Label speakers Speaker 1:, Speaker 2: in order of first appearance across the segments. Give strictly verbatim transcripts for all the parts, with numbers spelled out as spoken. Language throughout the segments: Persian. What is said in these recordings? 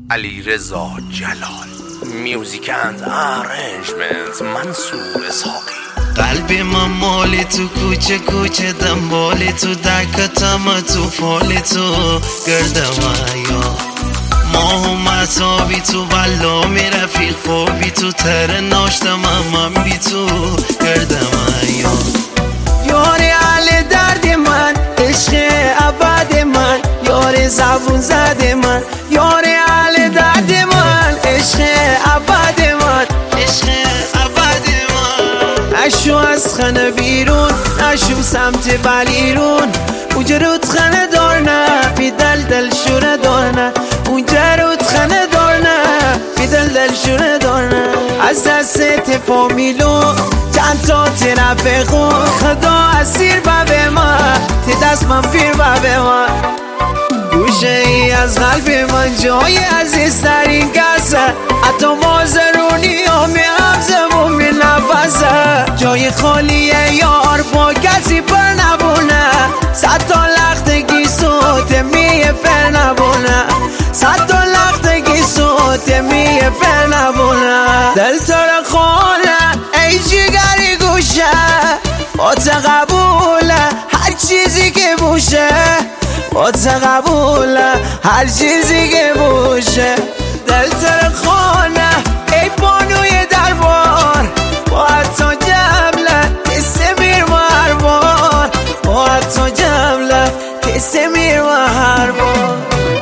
Speaker 1: علیرضا جلال. میوزیک اند ارنجمنت منصور اسحاقی.
Speaker 2: قلب من مال تو، کوچه کوچه دنبال تو، دکتم تو فال تو، گردم ایا ماه و مسابی تو، بلا می رفیق خوابی تو، تر ناشتم من بی تو، گردم ایا
Speaker 3: یار اهل درد من، عشق ابد من، یار زبون زد من، یار اهل درد من، عشق ابد من،
Speaker 2: عشق ابد من.
Speaker 3: نشو از خانه بیرون، نشو سمت بلیرون، اونجا رود خانه دار نه، بی دل دل شوره دار نه، اونجا رود خانه دار نه، بی دل دل شوره دار نه. از دست فامیلو چند تا ترافقو، خدا اسیر به من، تی دست من پیر به من. گوشه ای از قلب من جای عزیزترین کسه، حتی مازرونی ها می حفظه و می نفسه. جای خالیه یار با کسی پر نبونه، صد تا لختگی سوت می فر نبونه، صد تا لختگی سوت می فر نبونه. دل تر خانه ای جگری گوشه، با قبوله هر چیزی که بوشه، با قبوله هر چیزی که بوشه. دل تر خانه ای بانوی دربار، با حتی جمله کسی میر و هر بار، با حتی جمله کسی میر و هر بار.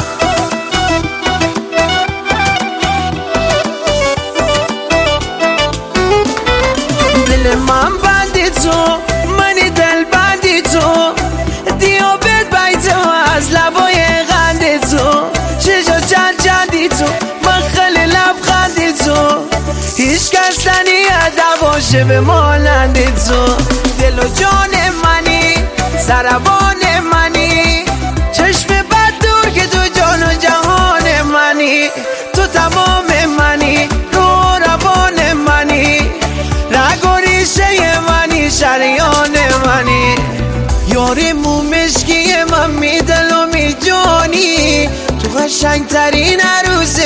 Speaker 3: دل من بندی تو، منی دل بندی تو، دیابت بیت از لبای غندی تو، چجا چند چندی تو، من خیلی لبخندی تو، هیچ کس تنیه دواشه به مانندی تو. دل و جان منی، سربان منی، چشم بد دور که تو جان و جهان منی، تو تمام منی، رو روان منی، رگ و ریشه منی، شریان منی. یاری مومشکی من می دل و می جانی، تو قشنگ ترین عروس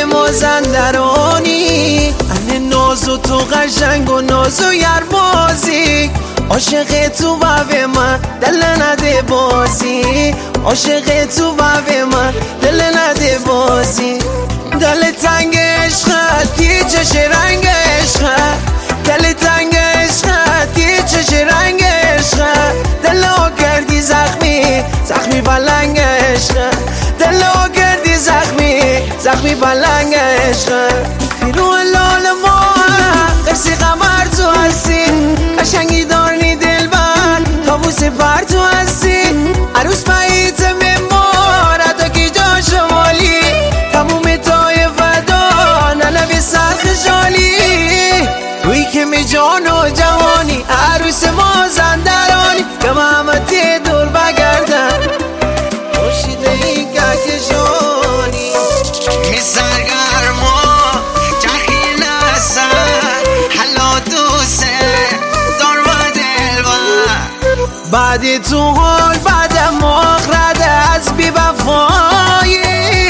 Speaker 3: مازندرانی. انه نازو تو قشنگ و نازو یربازی، عاشق تو بابه من دل نده بازی، عاشق تو بابه من دل نده بازی. دل تنگ عشقت دی چش رنگ عشقت، دل تنگ عشقت دی چش رنگ عشقت. دل ها کردی زخمی، زخمی بلنگ عشقت، دل ها کردی زخمی، زخمی بلنگ عشقت. پیرو لال ما قرصی قمر تو هستی، قشنگی دارنی دل بر تابوس پر تو هستی. عروس باییت ممار حتی کی جا شمالی، تموم تای فدا ننوی سرخ شالی. توی که می جان و جوانی، عروس مازندرانی، که محمدی دور بگردن خوشیده این کهکشانی.
Speaker 2: می سرگرما جخی نسر حلا دوسته دار و دلبر.
Speaker 3: بعدی تو حال بعد مخرد از بی وفایی،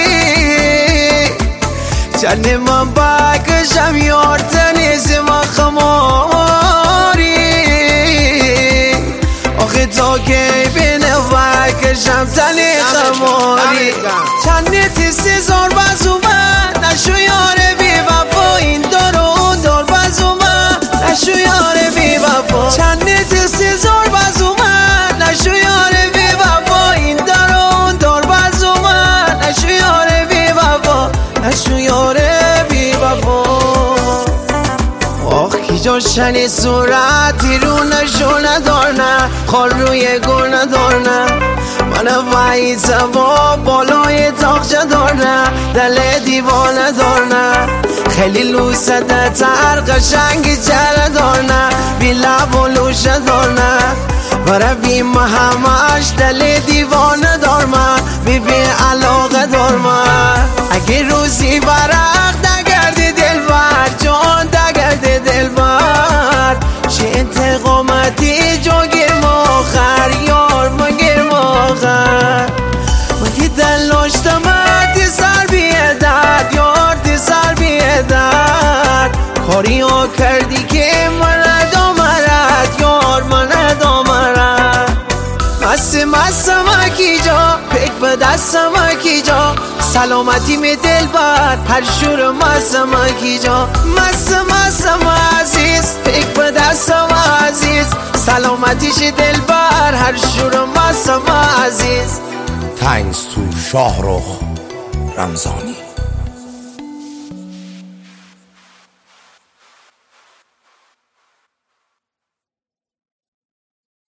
Speaker 3: چند من بکشم یار تنیز من خماری. آخه تا که بینه بکشم تنی خماری. چند تیسی زار بزو من، نشو یار بی وفا، این دار و اون دار بزو من، نشو یار بی وفا. چند تیسی زار بزو من، نشو یار بی وفا، این دار و اون دار بزو من، نشو یار بی وفا، نشو یار بی وفا. آخ کی جاشنی صورتی رو نشو ندار نه، خال روی گل ندار نه، من وعید با بالای تاخچه دار نه، دل دیوانه دار نه. خیلی لوسه تر قشنگی چره دار نه، بی لب و لوشه دار نه، برای بیم همش دل دیوانه دار من، بی بی علاقه دار من. اگه روزی برق دگردی دل بر جان، دگردی دل بر چه انتقامتی جو گرم آخر یار، ما گرم آخر. من که دل داشتم سر بیه درد یار، کاری ها کردی که من ندامرد یار من ندامرد مست مستم اکی جا پک به دستم اکی جا سلامتی می دل بر هر شور مستم اکی جا مست مستم عزیز پک به دستم عزیز سلامتیش دل بر هر شور مستم عزیز
Speaker 1: تhanks to شاهرخ رمضانی.